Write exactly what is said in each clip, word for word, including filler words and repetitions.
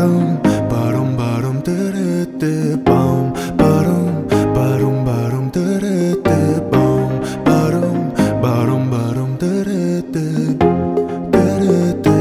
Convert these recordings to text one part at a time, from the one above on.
Ba-dum, ba-dum, ba-dum, da-da-da, boom. Ba-dum, ba-dum, ba-dum, da-da-da, boom. Ba-dum, ba-dum, ba-dum, da-da-da, da-da-da.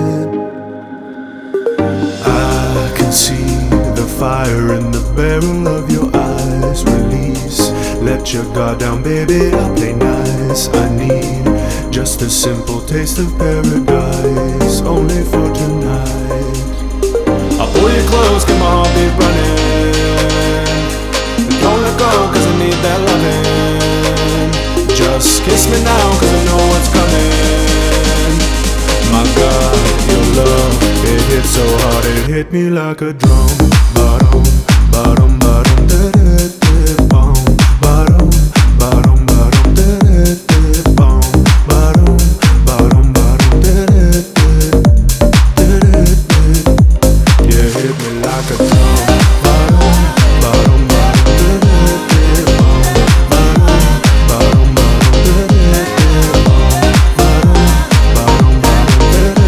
I can see the fire in the barrel of your eyes. Release, let your guard down, baby, I'll play nice. I need just a simple taste of paradise, only for tonight. I'll pull you close, get my heartbeat running. Don't let go, cause I need that loving. Just kiss me now, cause I know what's coming. My God, your love, it hit so hard, it hit me like a drum. Ba-dum, ba-dum, ba-dum, da-da-da, boom. Ba-dum, ba-dum, ba-dum, da-da-da, boom. Ba-dum, ba-dum, ba-dum, da-da-da, da-da-da. Yeah, hit me like a drum. Ba-dum, ba-dum, ba-dum, da-da-da, boom. Ba-dum, ba-dum, ba-dum, da-da-da, boom. Ba-dum, ba-dum, ba-dum,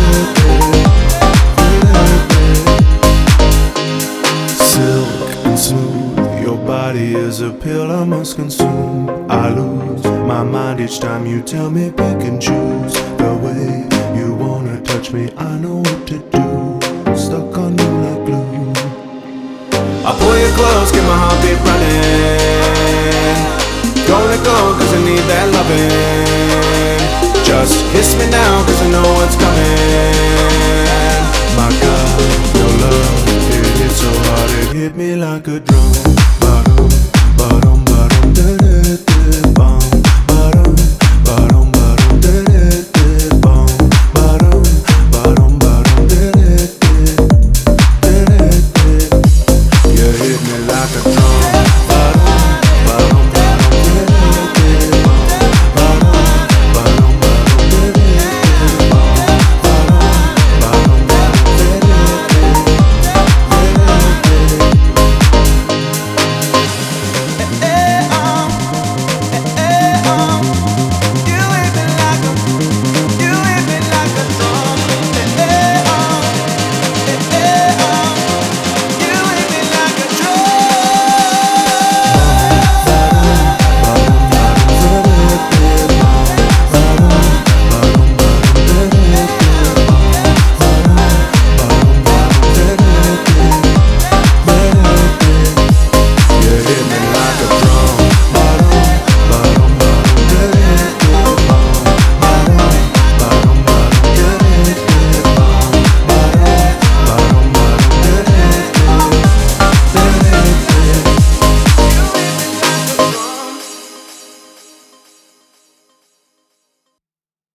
da-da-da, da-da-da. Silk and smooth, your body is a pill I must consume. I lose my mind each time you tell me pick and choose. The way you wanna touch me, I know what to do. Stuck on you like glue. I pull you close, get my heartbeat running. Don't let go, cause I need that loving. Just kiss me now, cause I know what's coming. My God, your love, it hit so hard, it hit me like a drum. Ba-dum.